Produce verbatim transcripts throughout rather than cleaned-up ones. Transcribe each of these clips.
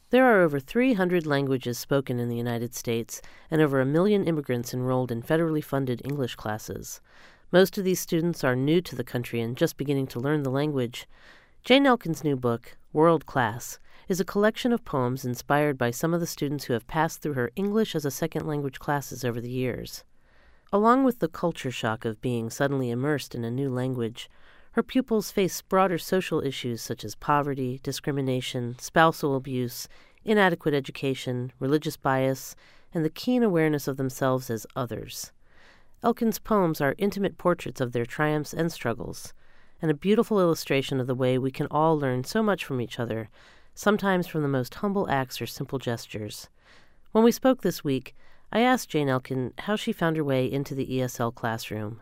There are over three hundred languages spoken in the United States and over a million immigrants enrolled in federally funded English classes. Most of these students are new to the country and just beginning to learn the language. Jane Elkin's new book, World Class, is a collection of poems inspired by some of the students who have passed through her English as a second language classes over the years. Along with the culture shock of being suddenly immersed in a new language, her pupils face broader social issues such as poverty, discrimination, spousal abuse, inadequate education, religious bias, and the keen awareness of themselves as others. Elkin's poems are intimate portraits of their triumphs and struggles, and a beautiful illustration of the way we can all learn so much from each other, sometimes from the most humble acts or simple gestures. When we spoke this week, I asked Jane Elkin how she found her way into the E S L classroom.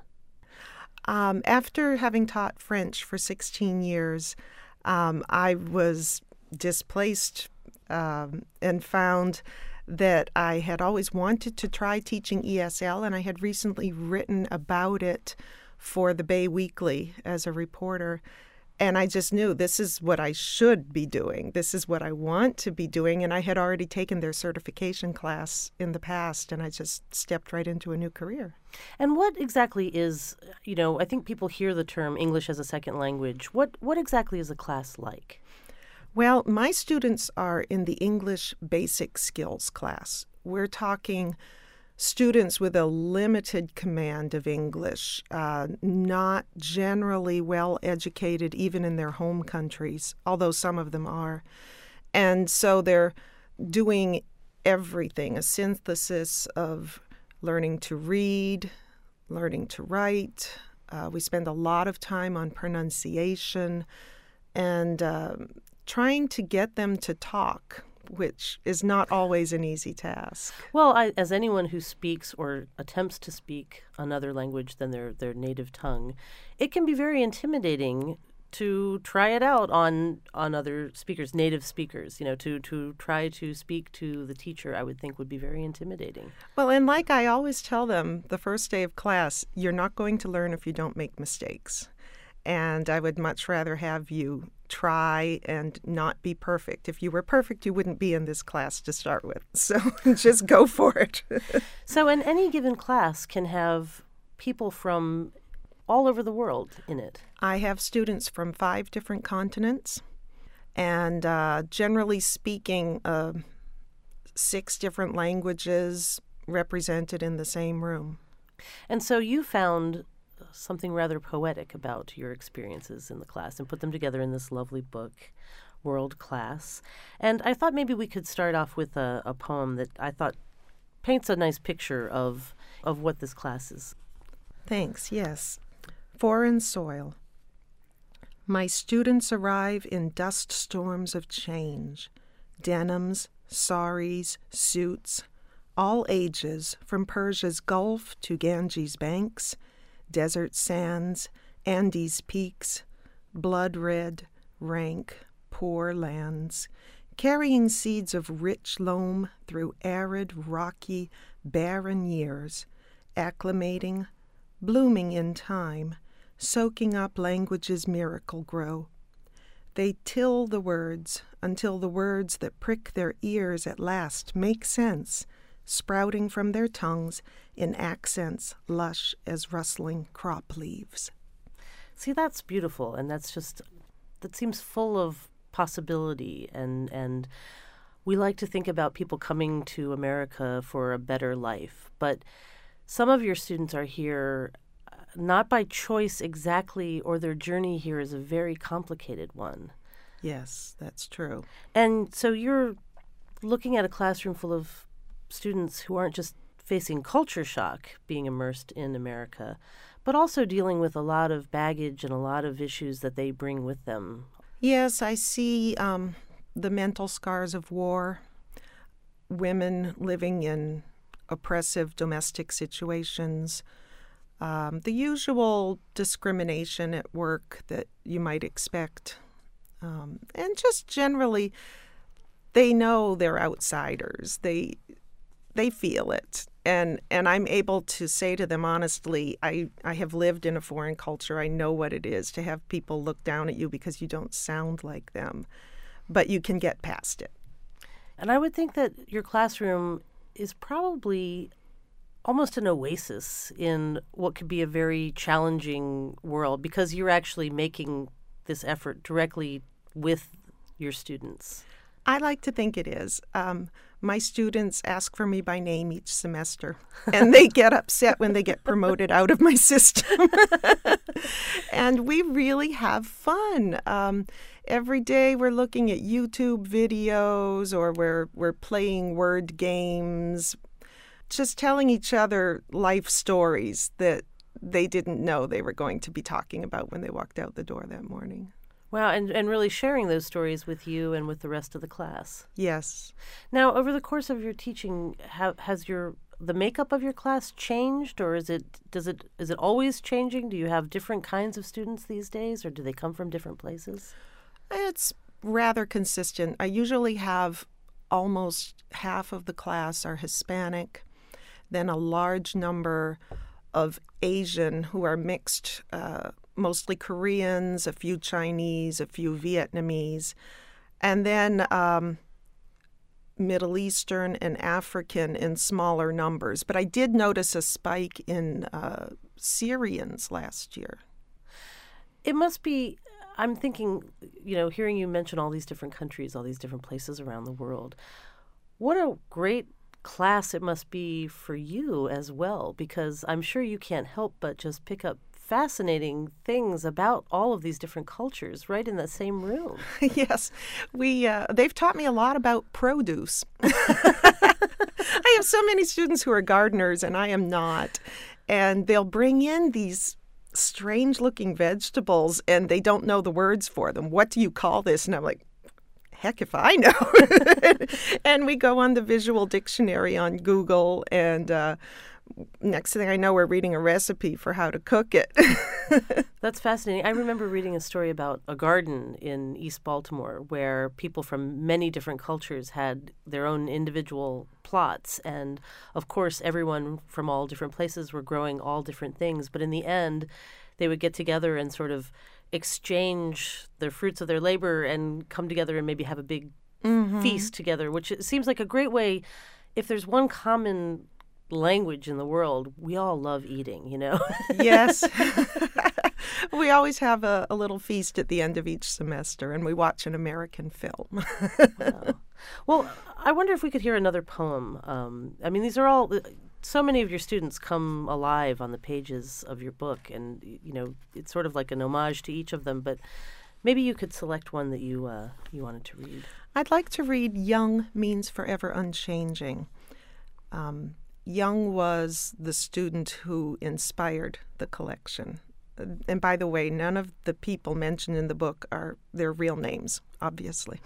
Um, after having taught French for sixteen years, um, I was displaced um, and found that I had always wanted to try teaching E S L, and I had recently written about it for the Bay Weekly as a reporter. And I just knew this is what I should be doing. This is what I want to be doing. And I had already taken their certification class in the past, and I just stepped right into a new career. And what exactly is, you know, I think people hear the term English as a second language. What what exactly is a class like? Well, my students are in the English Basic Skills class. We're talking students with a limited command of English, uh, not generally well educated even in their home countries, although some of them are. And so they're doing everything, a synthesis of learning to read, learning to write. Uh, we spend a lot of time on pronunciation and uh, trying to get them to talk, which is not always an easy task. Well, I, as anyone who speaks or attempts to speak another language than their, their native tongue, it can be very intimidating to try it out on on other speakers, native speakers. You know, to, to try to speak to the teacher, I would think would be very intimidating. Well, and like I always tell them the first day of class, you're not going to learn if you don't make mistakes. And I would much rather have you try and not be perfect. If you were perfect, you wouldn't be in this class to start with. So just go for it. So in any given class can have people from all over the world in it. I have students from five different continents, and uh, generally speaking, uh, six different languages represented in the same room. And so you found something rather poetic about your experiences in the class and put them together in this lovely book, World Class. And I thought maybe we could start off with a, a poem that I thought paints a nice picture of, of what this class is. Thanks, yes. Foreign Soil. My students arrive in dust storms of change, denims, saris, suits, all ages, from Persia's Gulf to Ganges banks, desert sands, Andes peaks, blood-red, rank, poor lands, carrying seeds of rich loam through arid, rocky, barren years, acclimating, blooming in time, soaking up language's miracle grow. They till the words until the words that prick their ears at last make sense, sprouting from their tongues in accents lush as rustling crop leaves. See, that's beautiful, and that's just, that seems full of possibility, and, and we like to think about people coming to America for a better life, but some of your students are here not by choice exactly, or their journey here is a very complicated one. Yes, that's true. And so you're looking at a classroom full of students who aren't just facing culture shock being immersed in America, but also dealing with a lot of baggage and a lot of issues that they bring with them. Yes, I see um, the mental scars of war, women living in oppressive domestic situations, um, the usual discrimination at work that you might expect, um, and just generally, they know they're outsiders. They they feel it, and and I'm able to say to them honestly, I, I have lived in a foreign culture. I know what it is to have people look down at you because you don't sound like them, but you can get past it. And I would think that your classroom is probably almost an oasis in what could be a very challenging world because you're actually making this effort directly with your students. I like to think it is. Um, my students ask for me by name each semester, and they get upset when they get promoted out of my system. And we really have fun. Um, every day we're looking at YouTube videos or we're we're playing word games, just telling each other life stories that they didn't know they were going to be talking about when they walked out the door that morning. Wow, and, and really sharing those stories with you and with the rest of the class. Yes. Now, over the course of your teaching, ha- has your the makeup of your class changed, or is it does it is it always changing? Do you have different kinds of students these days, or do they come from different places? It's rather consistent. I usually have almost half of the class are Hispanic, then a large number of Asian who are mixed, uh, mostly Koreans, a few Chinese, a few Vietnamese, and then um, Middle Eastern and African in smaller numbers. But I did notice a spike in uh, Syrians last year. It must be, I'm thinking, you know, hearing you mention all these different countries, all these different places around the world, what a great class it must be for you as well, because I'm sure you can't help but just pick up fascinating things about all of these different cultures right in that same room. Yes, we uh, they've taught me a lot about produce. I have so many students who are gardeners, and I am not, and they'll bring in these strange-looking vegetables, and they don't know the words for them. What do you call this? And I'm like, heck if I know. And we go on the visual dictionary on Google, and uh, next thing I know, we're reading a recipe for how to cook it. That's fascinating. I remember reading a story about a garden in East Baltimore where people from many different cultures had their own individual plots. And, of course, everyone from all different places were growing all different things. But in the end, they would get together and sort of exchange the fruits of their labor and come together and maybe have a big mm-hmm. feast together, which it seems like a great way. If there's one common language in the world, we all love eating, you know? Yes. We always have a, a little feast at the end of each semester, and we watch an American film. Wow. Well, I wonder if we could hear another poem. Um, I mean, these are all... So many of your students come alive on the pages of your book, and, you know, it's sort of like an homage to each of them, but maybe you could select one that you uh, you wanted to read. I'd like to read Young Means Forever Unchanging. Um, Young was the student who inspired the collection. And by the way, none of the people mentioned in the book are their real names, obviously.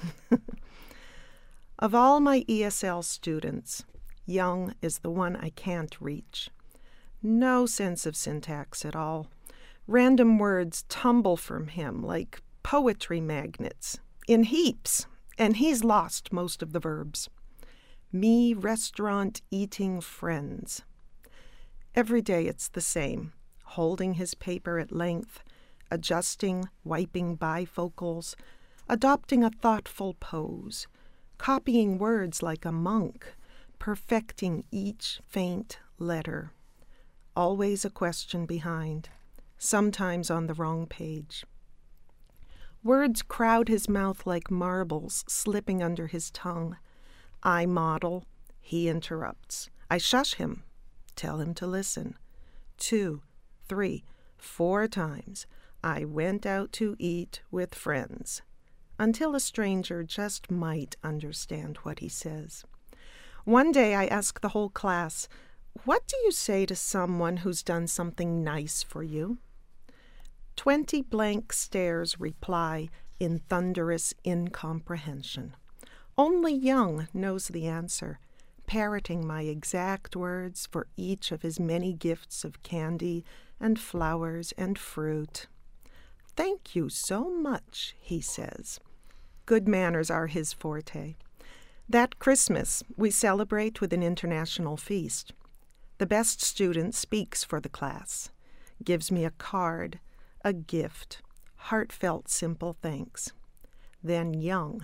Of all my E S L students, Young is the one I can't reach. No sense of syntax at all. Random words tumble from him like poetry magnets, in heaps, and he's lost most of the verbs. Me restaurant eating friends. Every day it's the same, holding his paper at length, adjusting, wiping bifocals, adopting a thoughtful pose, copying words like a monk, perfecting each faint letter. Always a question behind, sometimes on the wrong page. Words crowd his mouth like marbles slipping under his tongue. I model, he interrupts. I shush him, tell him to listen. Two, three, four times I went out to eat with friends, until a stranger just might understand what he says. One day I ask the whole class, what do you say to someone who's done something nice for you? Twenty blank stares reply in thunderous incomprehension. Only Young knows the answer, parroting my exact words for each of his many gifts of candy and flowers and fruit. Thank you so much, he says. Good manners are his forte. That Christmas, we celebrate with an international feast. The best student speaks for the class, gives me a card, a gift, heartfelt simple thanks. Then Young,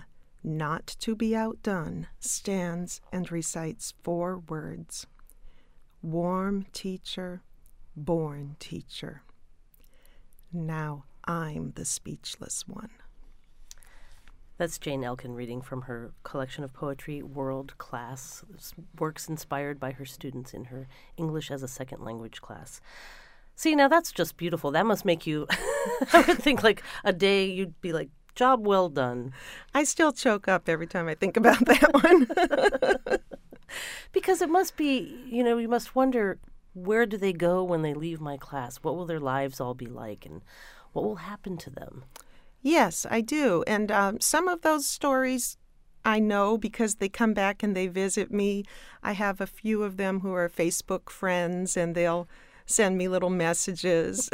not to be outdone, stands and recites four words. Warm teacher, born teacher. Now I'm the speechless one. That's Jane Elkin reading from her collection of poetry, World Class, works inspired by her students in her English as a Second Language class. See, now that's just beautiful. That must make you, I would think like a day you'd be like, job well done. I still choke up every time I think about that one. Because it must be, you know, you must wonder, where do they go when they leave my class? What will their lives all be like, and what will happen to them? Yes, I do. And um, some of those stories I know because they come back and they visit me. I have a few of them who are Facebook friends, and they'll send me little messages.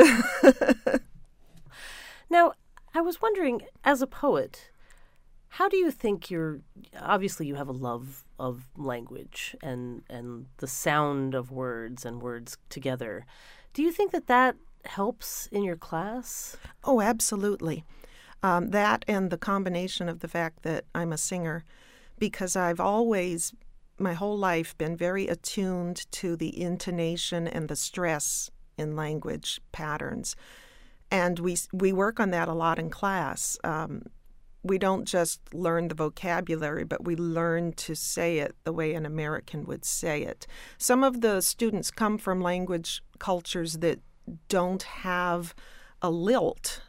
Now, I was wondering, as a poet, how do you think you're, obviously you have a love of language and, and the sound of words and words together. Do you think that that helps in your class? Oh, absolutely. Um, that and the combination of the fact that I'm a singer, because I've always, my whole life, been very attuned to the intonation and the stress in language patterns. And we we work on that a lot in class. Um, we don't just learn the vocabulary, but we learn to say it the way an American would say it. Some of the students come from language cultures that don't have a lilt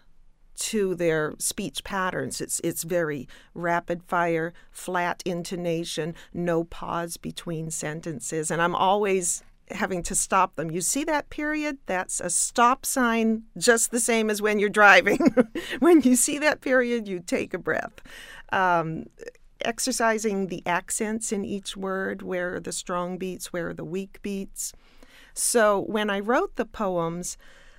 to their speech patterns. It's it's very rapid fire, flat intonation, no pause between sentences. And I'm always having to stop them. You see that period? That's a stop sign, just the same as when you're driving. When you see that period, you take a breath. Um, exercising the accents in each word, where are the strong beats, where are the weak beats. So when I wrote the poems,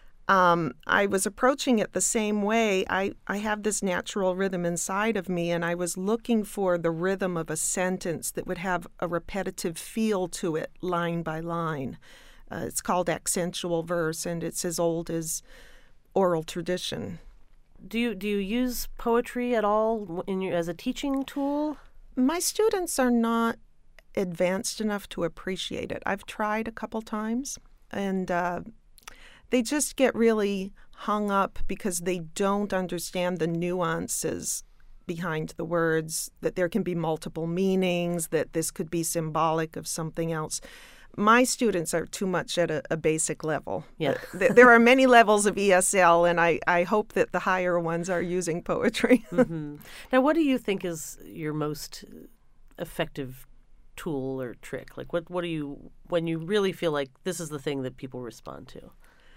Um, I was approaching it the same way. I, I have this natural rhythm inside of me, and I was looking for the rhythm of a sentence that would have a repetitive feel to it, line by line. Uh, it's called accentual verse, and it's as old as oral tradition. Do you do you use poetry at all in your, as a teaching tool? My students are not advanced enough to appreciate it. I've tried a couple times, and uh, they just get really hung up because they don't understand the nuances behind the words, that there can be multiple meanings, that this could be symbolic of something else. My students are too much at a, a basic level. Yeah. There are many levels of E S L, and I, I hope that the higher ones are using poetry. Mm-hmm. Now, what do you think is your most effective tool or trick? Like, what, what do you, when you really feel like this is the thing that people respond to?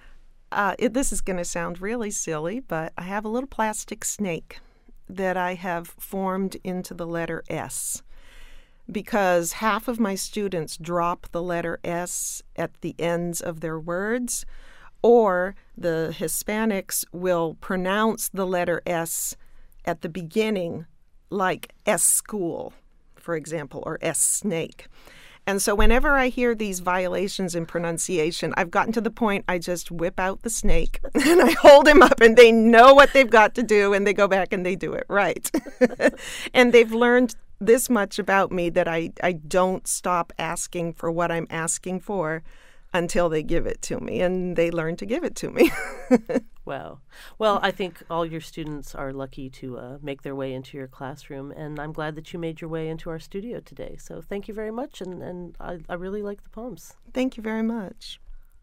Uh, it, this is going to sound really silly, but I have a little plastic snake that I have formed into the letter S, because half of my students drop the letter S at the ends of their words, or the Hispanics will pronounce the letter S at the beginning, like S school, for example, or S snake. And so whenever I hear these violations in pronunciation, I've gotten to the point I just whip out the snake and I hold him up, and they know what they've got to do, and they go back and they do it right. And they've learned this much about me, that I, I don't stop asking for what I'm asking for until they give it to me, and they learn to give it to me. Wow. Well, I think all your students are lucky to uh, make their way into your classroom, and I'm glad that you made your way into our studio today. So thank you very much, and, and I, I really like the poems. Thank you very much.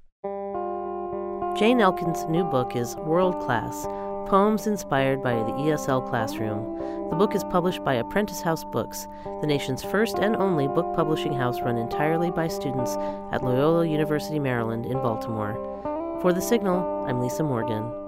Jane Elkin's new book is World Class, Poems Inspired by the E S L Classroom. The book is published by Apprentice House Books, the nation's first and only book publishing house run entirely by students at Loyola University, Maryland in Baltimore. For The Signal, I'm Lisa Morgan.